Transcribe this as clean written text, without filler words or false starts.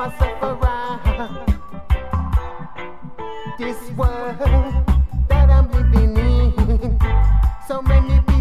myself around this world that I'm living in. So many people